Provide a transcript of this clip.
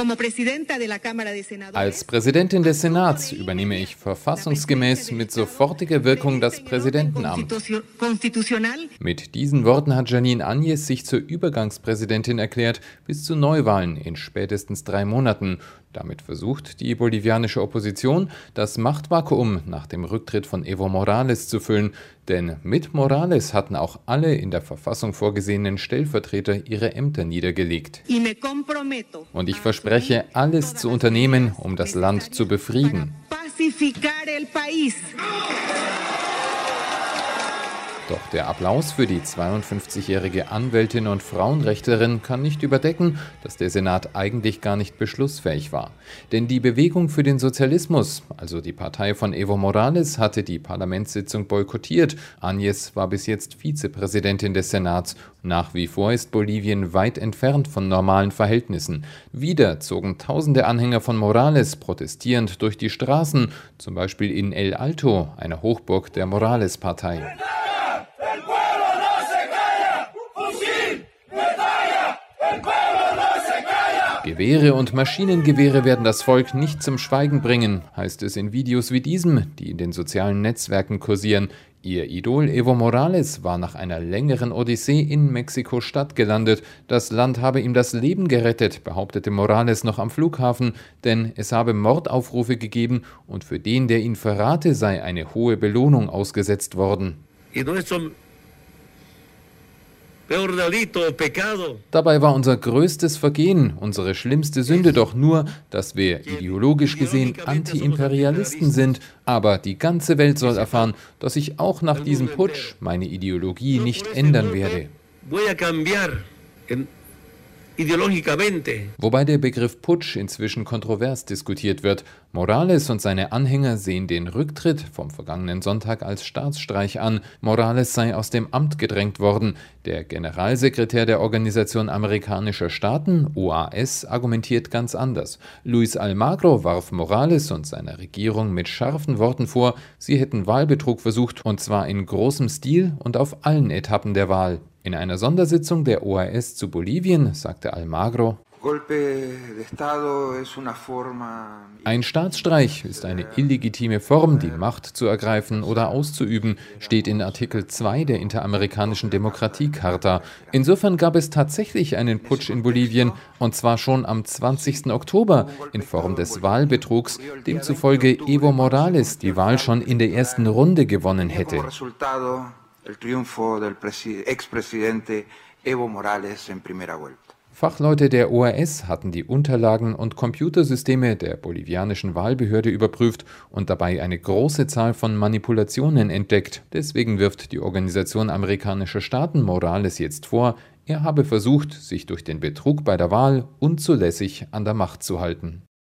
Als Präsidentin des Senats übernehme ich verfassungsgemäß mit sofortiger Wirkung das Präsidentenamt. Mit diesen Worten hat Jeanine Áñez sich zur Übergangspräsidentin erklärt, bis zu Neuwahlen in spätestens 3 Monaten. Damit versucht die bolivianische Opposition, das Machtvakuum nach dem Rücktritt von Evo Morales zu füllen. Denn mit Morales hatten auch alle in der Verfassung vorgesehenen Stellvertreter ihre Ämter niedergelegt. Und ich verspreche, alles zu unternehmen, um das Land zu befrieden. Doch der Applaus für die 52-jährige Anwältin und Frauenrechtlerin kann nicht überdecken, dass der Senat eigentlich gar nicht beschlussfähig war. Denn die Bewegung für den Sozialismus, also die Partei von Evo Morales, hatte die Parlamentssitzung boykottiert. Áñez war bis jetzt Vizepräsidentin des Senats. Nach wie vor ist Bolivien weit entfernt von normalen Verhältnissen. Wieder zogen tausende Anhänger von Morales protestierend durch die Straßen, zum Beispiel in El Alto, einer Hochburg der Morales-Partei. Gewehre und Maschinengewehre werden das Volk nicht zum Schweigen bringen, heißt es in Videos wie diesem, die in den sozialen Netzwerken kursieren. Ihr Idol Evo Morales war nach einer längeren Odyssee in Mexiko-Stadt gelandet. Das Land habe ihm das Leben gerettet, behauptete Morales noch am Flughafen, denn es habe Mordaufrufe gegeben und für den, der ihn verrate, sei eine hohe Belohnung ausgesetzt worden. Dabei war unser größtes Vergehen, unsere schlimmste Sünde doch nur, dass wir ideologisch gesehen Anti-Imperialisten sind. Aber die ganze Welt soll erfahren, dass ich auch nach diesem Putsch meine Ideologie nicht ändern werde. Wobei der Begriff Putsch inzwischen kontrovers diskutiert wird. Morales und seine Anhänger sehen den Rücktritt vom vergangenen Sonntag als Staatsstreich an. Morales sei aus dem Amt gedrängt worden. Der Generalsekretär der Organisation amerikanischer Staaten, OAS, argumentiert ganz anders. Luis Almagro warf Morales und seiner Regierung mit scharfen Worten vor, sie hätten Wahlbetrug versucht, und zwar in großem Stil und auf allen Etappen der Wahl. In einer Sondersitzung der OAS zu Bolivien sagte Almagro: Ein Staatsstreich ist eine illegitime Form, die Macht zu ergreifen oder auszuüben, steht in Artikel 2 der Interamerikanischen Demokratiecharta. Insofern gab es tatsächlich einen Putsch in Bolivien, und zwar schon am 20. Oktober in Form des Wahlbetrugs, demzufolge Evo Morales die Wahl schon in der ersten Runde gewonnen hätte. Fachleute der OAS hatten die Unterlagen und Computersysteme der bolivianischen Wahlbehörde überprüft und dabei eine große Zahl von Manipulationen entdeckt. Deswegen wirft die Organisation amerikanischer Staaten Morales jetzt vor, er habe versucht, sich durch den Betrug bei der Wahl unzulässig an der Macht zu halten.